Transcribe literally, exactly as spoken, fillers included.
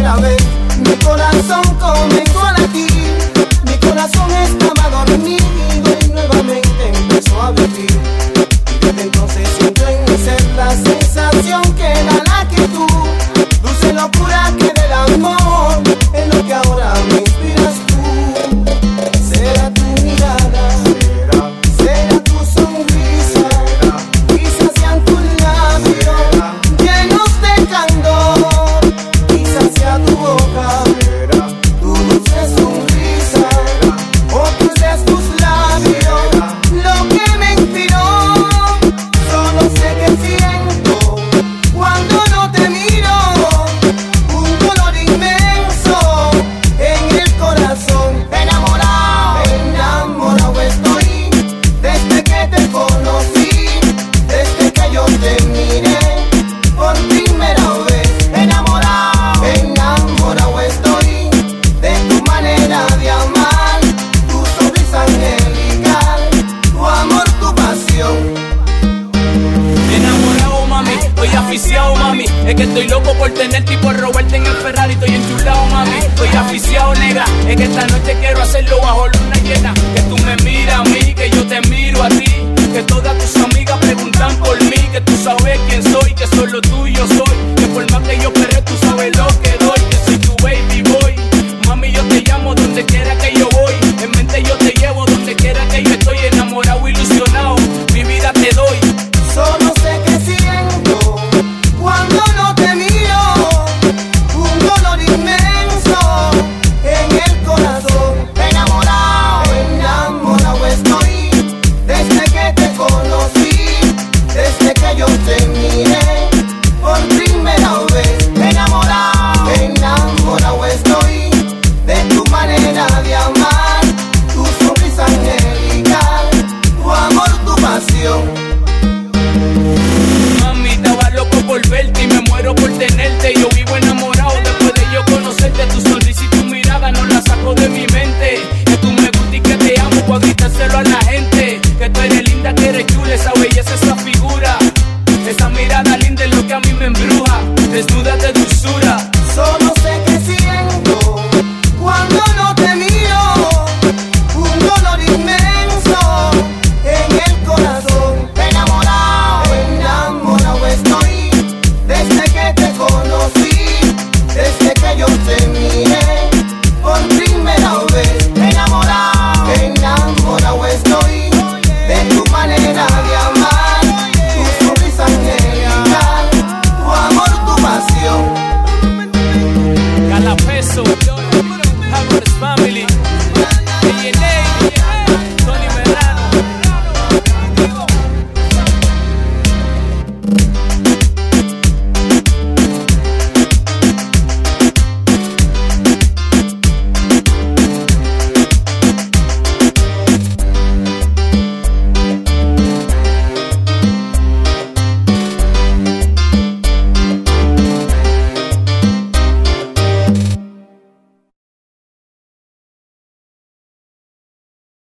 otra vez. Mi corazón comenzó a latir, mi corazón estaba dormido y nuevamente empezó a vivir. Y desde entonces siento en mi ser la sensación que da la quietud, dulce locura que del amor es lo que ahora me inspiras tú. Será tu mirada, será, será tu sonrisa, quizás sean tus labios llenos de candor, quizás sea tu boca, tu dulce sonrisa, o quizás tus labios lo que me inspiró. Solo sé que siento cuando no te miro un dolor inmenso en el corazón. Enamorado, enamorado estoy desde que te conocí, desde que yo te miré por primera vez. Enamorado, enamorado estoy de tu manera de amar, tu sonrisa angelical, tu amor, tu pasión. Enamorado, mami, estoy aficiado, mami. Es que estoy loco por tenerte y por robarte en el Ferrari. Estoy enchulado, mami, estoy aficiado, nega. Es que esta noche quiero hacerlo bajo luna llena. Que tú me miras a mí, que yo te miro a ti. Que todas tus amigas preguntan por mí. Que tú sabes quién soy, que solo tuyo soy.